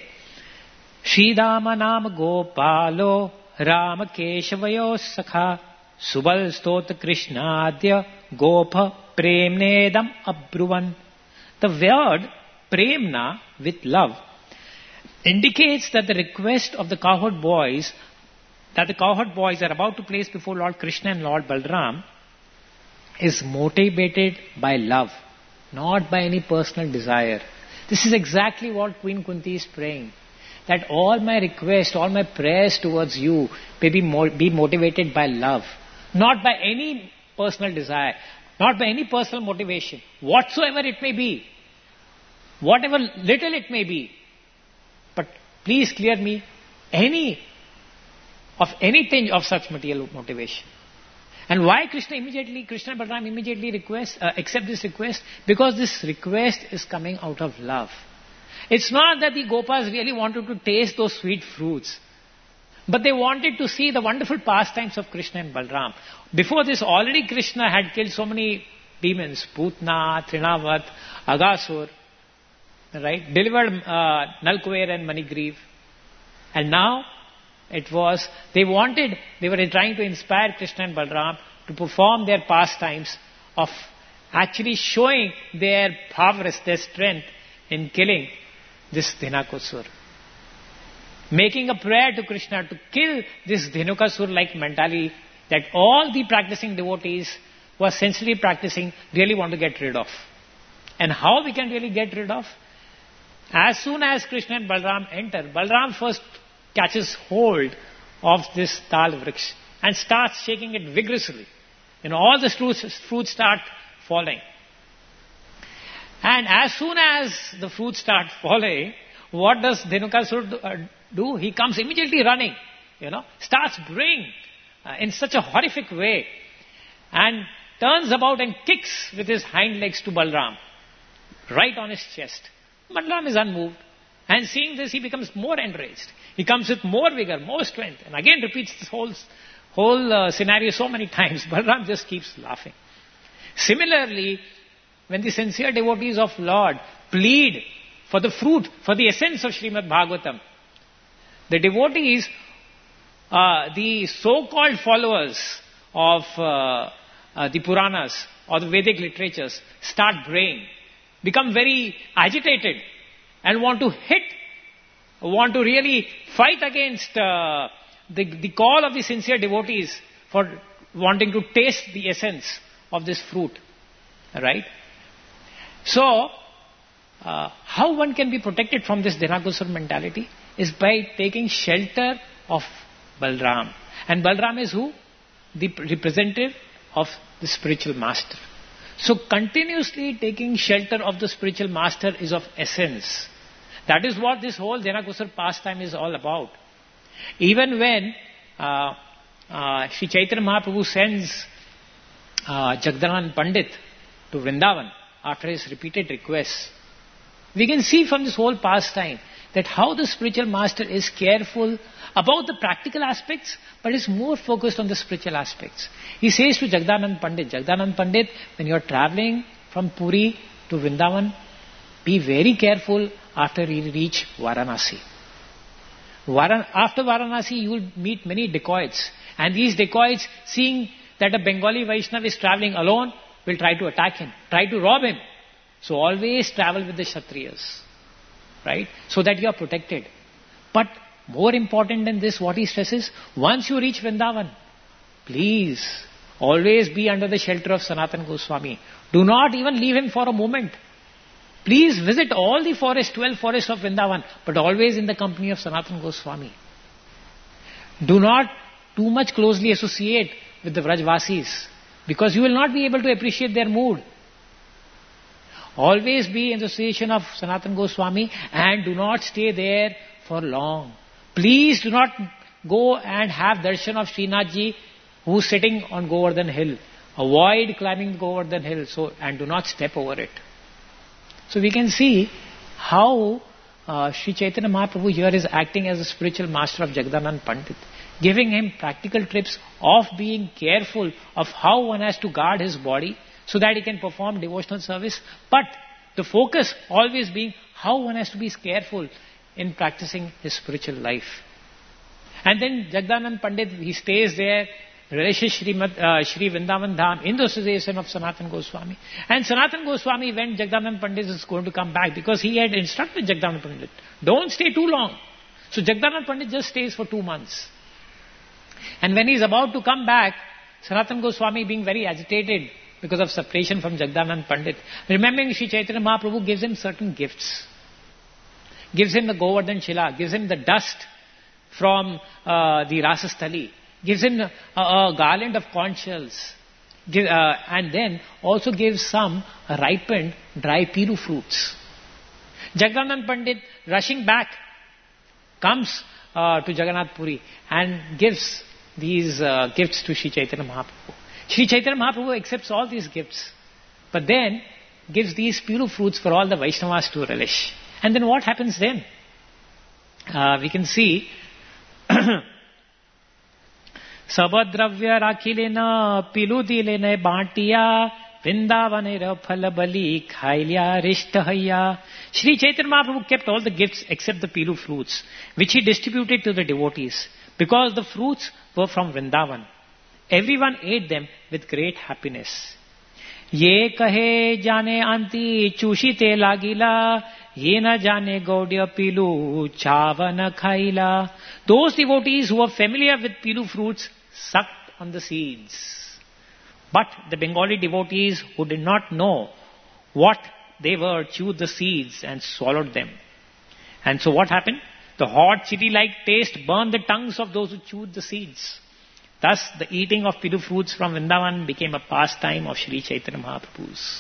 Sridama Nama Gopalo Rama Keshavayo Sakha Subal Stota Krishnadya Gopa Premnedam Abruvan. The word Premna, with love, indicates that the request of the cowherd boys, that the cowherd boys are about to place before Lord Krishna and Lord Balaram, is motivated by love, not by any personal desire. This is exactly what Queen Kunti is praying. That all my requests, all my prayers towards you may be, mo- be motivated by love, not by any personal desire, not by any personal motivation, whatsoever it may be, whatever little it may be. But please clear me any of anything of such material motivation. And why Krishna immediately, Krishna and Balaram immediately request, uh, accept this request? Because this request is coming out of love. It's not that the Gopas really wanted to taste those sweet fruits, but they wanted to see the wonderful pastimes of Krishna and Balaram. Before this, already Krishna had killed so many demons, Putna, Trinavat, Agasur, right? Delivered uh, Nalkuver and Manigriv. And now, it was, they wanted, they were trying to inspire Krishna and Balaram to perform their pastimes of actually showing their prowess, their strength in killing this Dhinakasur. Making a prayer to Krishna to kill this Dhinukasur-like mentality that all the practicing devotees who are sincerely practicing really want to get rid of. And how we can really get rid of? As soon as Krishna and Balaram enter, Balaram first catches hold of this tal vriksh and starts shaking it vigorously. You know, all the fruits, fruits start falling. And as soon as the fruits start falling, what does Dhinukasur do? He comes immediately running, you know, starts braying uh, in such a horrific way, and turns about and kicks with his hind legs to Balaram, right on his chest. Balaram is unmoved. And seeing this, he becomes more enraged. He comes with more vigor, more strength, and again repeats this whole, whole uh, scenario so many times. Balaram just keeps laughing. Similarly, when the sincere devotees of Lord plead for the fruit, for the essence of Srimad Bhagavatam, the devotees, uh, the so-called followers of uh, uh, the Puranas or the Vedic literatures start braying, become very agitated, and want to hit, want to really fight against uh, the, the call of the sincere devotees for wanting to taste the essence of this fruit. Right? So, uh, how one can be protected from this Dhinakasur mentality is by taking shelter of Balaram. And Balaram is who? The representative of the spiritual master. So continuously taking shelter of the spiritual master is of essence. That is what this whole Dhinakasur pastime is all about. Even when uh, uh, Sri Chaitanya Mahaprabhu sends uh, Jagdanand Pandit to Vrindavan after his repeated requests, we can see from this whole pastime that how the spiritual master is careful about the practical aspects, but is more focused on the spiritual aspects. He says to Jagdanand Pandit, Jagdanand Pandit, when you are traveling from Puri to Vrindavan, be very careful after you reach Varanasi. Varan- after Varanasi, you will meet many dacoits. And these dacoits, seeing that a Bengali Vaishnava is traveling alone, will try to attack him, try to rob him. So always travel with the Kshatriyas, right? So that you are protected. But more important than this, what he stresses, once you reach Vrindavan, please Always be under the shelter of Sanatana Goswami. Do not even leave him for a moment. Please visit all the forests, twelve forests of Vrindavan, but always in the company of Sanatana Goswami. Do not too much closely associate with the Vrajvasis, because you will not be able to appreciate their mood. Always be in the association of Sanatana Goswami and do not stay there for long. Please do not go and have darshan of Srinathji who is sitting on Govardhan hill. Avoid climbing Govardhan hill so, and do not step over it. So we can see how uh, Sri Chaitanya Mahaprabhu here is acting as a spiritual master of Jagadanand Pandit, giving him practical tips of being careful of how one has to guard his body so that he can perform devotional service, but the focus always being how one has to be careful in practicing his spiritual life. And then Jagadanand Pandit, he stays there, relishes Shri, uh, Shri Vrindavan Dham in the association of Sanatana Goswami. And Sanatana Goswami, when Jagadanand Pandit is going to come back, because he had instructed Jagadanand Pandit, don't stay too long. So Jagadanand Pandit just stays for two months. And when he is about to come back, Sanatana Goswami, being very agitated because of separation from Jagadanand Pandit, remembering Sri Chaitanya Mahaprabhu, gives him certain gifts. Gives him the Govardhan Shila, gives him the dust from uh, the Rasasthali, gives him a, a garland of conch shells, give, uh, and then also gives some ripened dry piru fruits. Jagadanand Pandit, rushing back, comes uh, to Jagannath Puri and gives these uh, gifts to Sri Chaitanya Mahaprabhu. Sri Chaitanya Mahaprabhu accepts all these gifts, but then gives these piru fruits for all the Vaishnavas to relish. And then what happens then? Uh, we can see Sabadravya Rakhilena Piludilene Bhantiya Vrindavanera Phalabali Khailya Rishtahaya. Sri Chaitanya Mahaprabhu kept all the gifts except the pilu fruits, which he distributed to the devotees, because the fruits were from Vrindavan. Everyone ate them with great happiness. Ye kahe jane anti chushite lagila, ye na jane gaudiya pilu chavana khaila. Those devotees who are familiar with pilu fruits sucked on the seeds. But the Bengali devotees who did not know what they were chewed the seeds and swallowed them. And so what happened? The hot chili-like taste burned the tongues of those who chewed the seeds. Thus, the eating of pilu fruits from Vrindavan became a pastime of Sri Chaitanya Mahaprabhu's.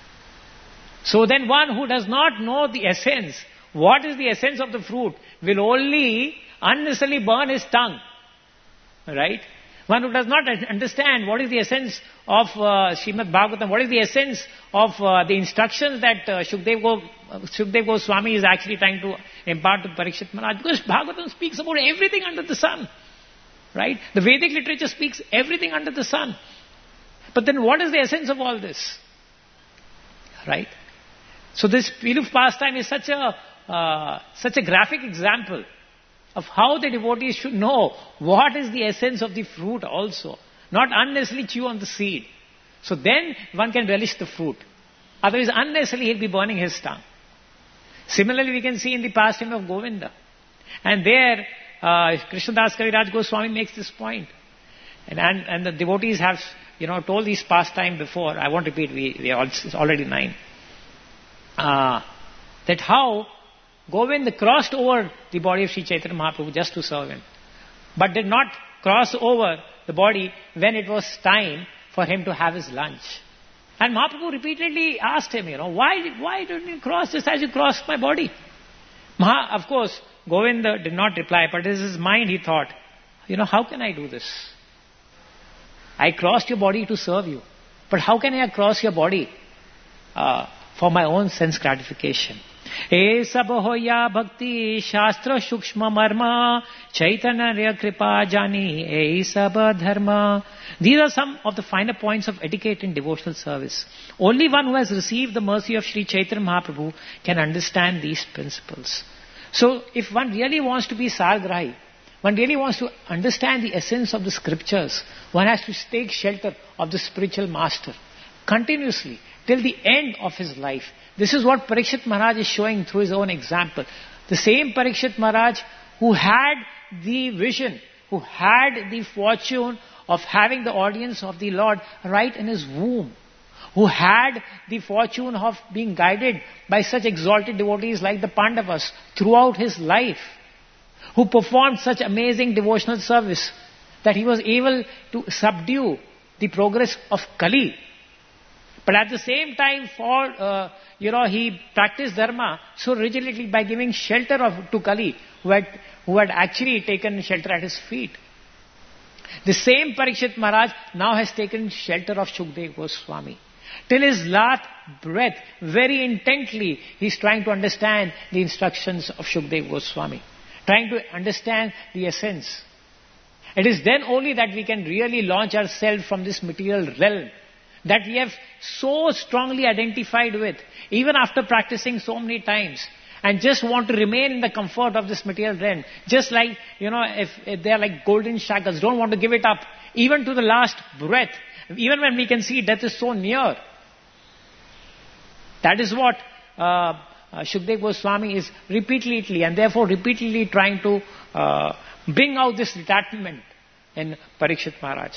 So then one who does not know the essence, what is the essence of the fruit, will only unnecessarily burn his tongue. Right? One who does not understand what is the essence of uh, Srimad Bhagavatam, what is the essence of uh, the instructions that uh, Shukdev, Go, uh, Shukdev Goswami is actually trying to impart to Parikshit Maharaj, because Bhagavatam speaks about everything under the sun. Right? The Vedic literature speaks everything under the sun. But then what is the essence of all this? Right? So this pilu pastime is such a uh, such a graphic example of how the devotees should know what is the essence of the fruit also. Not unnecessarily chew on the seed. So then one can relish the fruit. Otherwise unnecessarily he'll be burning his tongue. Similarly we can see in the pastime of Govinda. And there Uh, Krishnadas Kaviraj Goswami makes this point. And, and, and the devotees have, you know, told these pastime before. I won't repeat, we, we are all, it's already nine. Uh, that how Govinda crossed over the body of Sri Chaitanya Mahaprabhu just to serve him. But did not cross over the body when it was time for him to have his lunch. And Mahaprabhu repeatedly asked him, you know, why, why don't you cross just as you crossed my body? Maha, of course, Govinda did not reply, but in his mind he thought, you know, how can I do this? I crossed your body to serve you. But how can I cross your body uh, for my own sense gratification? E sabohoya bhakti shastra shukshma marma chaitanya kripa jani e sabha dharma. These are some of the finer points of etiquette in devotional service. Only one who has received the mercy of Sri Chaitanya Mahaprabhu can understand these principles. So, if one really wants to be sargrahi, one really wants to understand the essence of the scriptures, one has to take shelter of the spiritual master continuously till the end of his life. This is what Parikshit Maharaj is showing through his own example. The same Parikshit Maharaj who had the vision, who had the fortune of having the audience of the Lord right in his womb, who had the fortune of being guided by such exalted devotees like the Pandavas throughout his life, who performed such amazing devotional service that he was able to subdue the progress of Kali. But at the same time, for uh, you know, he practiced dharma so rigidly by giving shelter of, to Kali, who had, who had actually taken shelter at his feet. The same Parikshit Maharaj now has taken shelter of Shukdev Goswami. Till his last breath, very intently, he is trying to understand the instructions of Shukdev Goswami, trying to understand the essence. It is then only that we can really launch ourselves from this material realm that we have so strongly identified with, even after practicing so many times, and just want to remain in the comfort of this material realm. Just like, you know, if, if they are like golden shackles, don't want to give it up, even to the last breath, even when we can see death is so near. That is what uh, uh, Shukdev Goswami is repeatedly, and therefore repeatedly trying to uh, bring out this detachment in Parikshit Maharaj.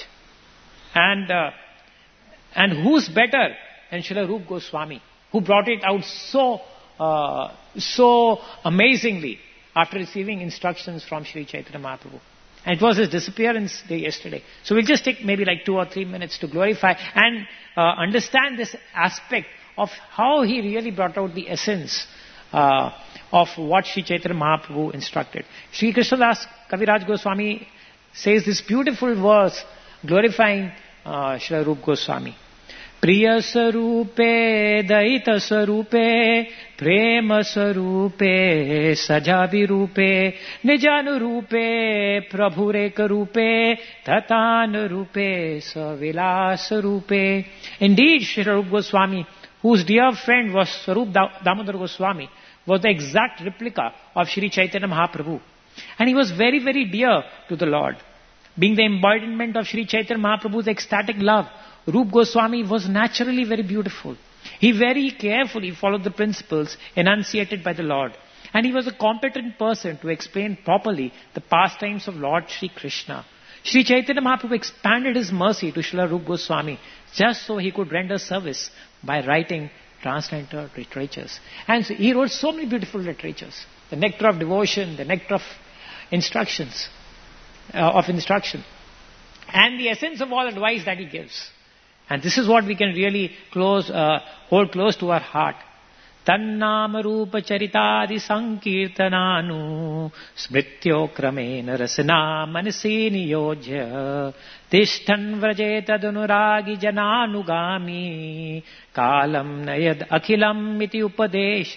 And uh, and who's better than Srila Rupa Goswami, who brought it out so uh, so amazingly after receiving instructions from Sri Chaitanya Mahaprabhu. And it was his disappearance day yesterday. So we'll just take maybe like two or three minutes to glorify and uh, understand this aspect of how he really brought out the essence uh, of what Sri Chaitanya Mahaprabhu instructed. Sri Krishnadas Kaviraj Goswami says this beautiful verse glorifying uh, Srila Rupa Goswami. Priya Sarupe Daita Sarupe Prema Sarupe Sajavi Rupe Nijanu Rupe Prabhureka Rupe Tatana Rupe Savilasa Rupe. Indeed, Sri Rupa Goswami, whose dear friend was Sarup Damodar Goswami, was the exact replica of Sri Chaitanya Mahaprabhu. And he was very, very dear to the Lord. Being the embodiment of Sri Chaitanya Mahaprabhu's ecstatic love, Rupa Goswami was naturally very beautiful. He very carefully followed the principles enunciated by the Lord. And he was a competent person to explain properly the pastimes of Lord Sri Krishna. Sri Chaitanya Mahaprabhu expanded his mercy to Srila Rupa Goswami just so he could render service by writing transcendental literatures. And so he wrote so many beautiful literatures. The nectar of devotion, the nectar of instructions, uh, of instruction. And the essence of all advice that he gives. And this is what we can really close, uh, hold close to our heart. Tannama rupa charitadi sankirtananu smrityo kramena rasana manasi niyojya tishtan vrajeta dunuragi jananugami kalam nayad akhilam iti upadesha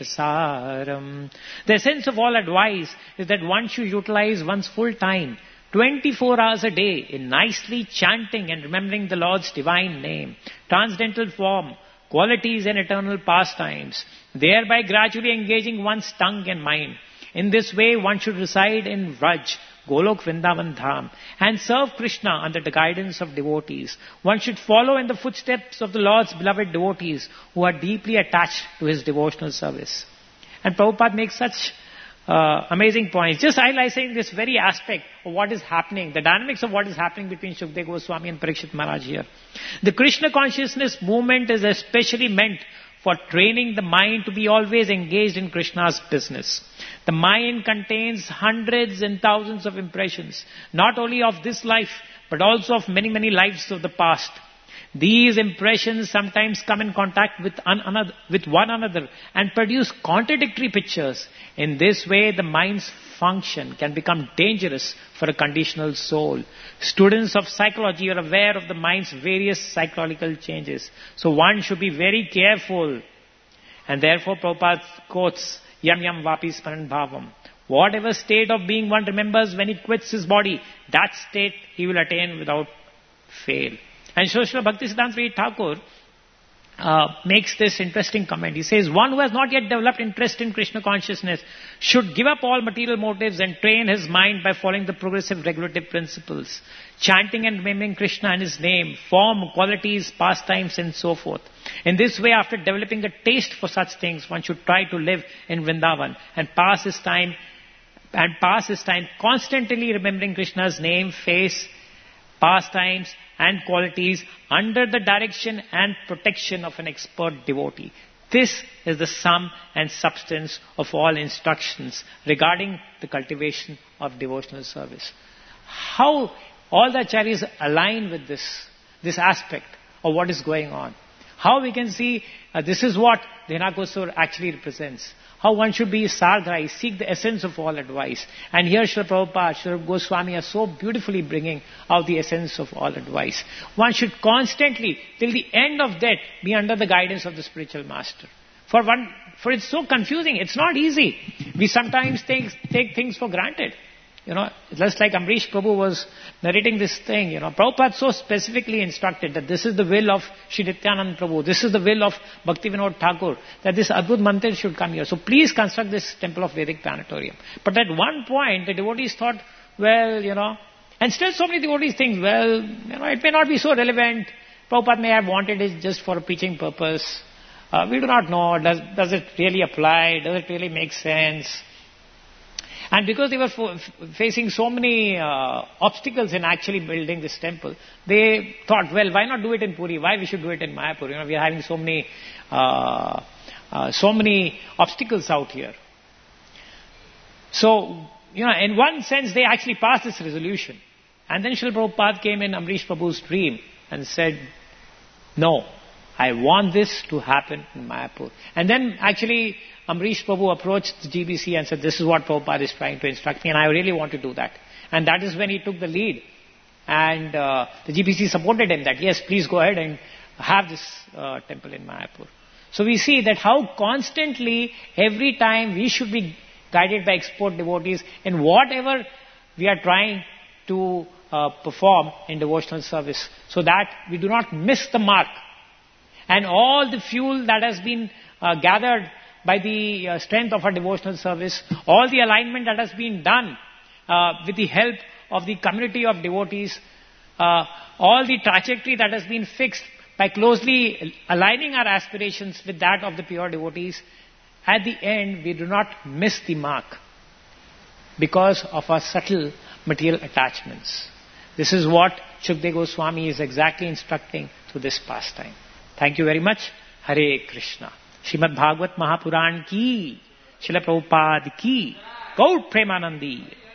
saram. The essence of all advice is that one should utilize one's full time, twenty-four hours a day, in nicely chanting and remembering the Lord's divine name, transcendental form, qualities and eternal pastimes, thereby gradually engaging one's tongue and mind. In this way, one should reside in Vraj, Golok Vrindavan Dham, and serve Krishna under the guidance of devotees. One should follow in the footsteps of the Lord's beloved devotees who are deeply attached to his devotional service. And Prabhupada makes such Uh, amazing points, just highlighting this very aspect of what is happening, the dynamics of what is happening between Shukdev Goswami and Parikshit Maharaj here. The Krishna consciousness movement is especially meant for training the mind to be always engaged in Krishna's business. The mind contains hundreds and thousands of impressions, not only of this life, but also of many, many lives of the past. These impressions sometimes come in contact with, un- another, with one another and produce contradictory pictures. In this way, the mind's function can become dangerous for a conditional soul. Students of psychology are aware of the mind's various psychological changes. So one should be very careful. And therefore, Prabhupada quotes, Yam Yam Vapi Smaran Bhavam. Whatever state of being one remembers when he quits his body, that state he will attain without fail. And Srila Bhaktisiddhanta Swami Thakur uh, makes this interesting comment. He says, one who has not yet developed interest in Krishna consciousness should give up all material motives and train his mind by following the progressive regulative principles, chanting and remembering Krishna and his name, form, qualities, pastimes, and so forth. In this way, after developing a taste for such things, one should try to live in Vrindavan and pass his time and pass his time constantly remembering Krishna's name, face, pastimes and qualities under the direction and protection of an expert devotee. This is the sum and substance of all instructions regarding the cultivation of devotional service. How all the acharyas align with this, this aspect of what is going on. How we can see uh, this is what the Hinakosur actually represents. How one should be sardhai, seek the essence of all advice. And here Srila Prabhupada, Srila Goswami are so beautifully bringing out the essence of all advice. One should constantly, till the end of death, be under the guidance of the spiritual master. For one, for it's so confusing, it's not easy. We sometimes take, take things for granted. You know, just like Amrish Prabhu was narrating this thing, you know, Prabhupada so specifically instructed that this is the will of Sri Nityananda Prabhu, this is the will of Bhaktivinoda Thakur, that this Adbhut Mantir should come here. So please construct this temple of Vedic Planatorium. But at one point, the devotees thought, well, you know, and still so many devotees think, well, you know, it may not be so relevant. Prabhupada may have wanted it just for a preaching purpose. Uh, we do not know, does, does it really apply? Does it really make sense? And because they were f- facing so many uh, obstacles in actually building this temple, they thought, well, why not do it in Puri? Why we should do it in Mayapur? You know, we are having so many, uh, uh, so many obstacles out here. So, you know, in one sense, they actually passed this resolution. And then Srila Prabhupada came in Amrish Prabhu's dream and said, no, I want this to happen in Mayapur. And then actually Amrish Prabhu approached the G B C and said, this is what Prabhupada is trying to instruct me and I really want to do that. And that is when he took the lead. And uh, the G B C supported him that, yes, please go ahead and have this uh, temple in Mayapur. So we see that how constantly, every time we should be guided by expert devotees in whatever we are trying to uh, perform in devotional service, so that we do not miss the mark. And all the fuel that has been uh, gathered by the uh, strength of our devotional service, all the alignment that has been done uh, with the help of the community of devotees, uh, all the trajectory that has been fixed by closely aligning our aspirations with that of the pure devotees, at the end we do not miss the mark because of our subtle material attachments. This is what Shukdev Goswami is exactly instructing through this pastime. Thank you very much. Hare Krishna. Srimad Bhagavad Mahapuran ki, Srila Prabhupada ki, Gaur Premanandi.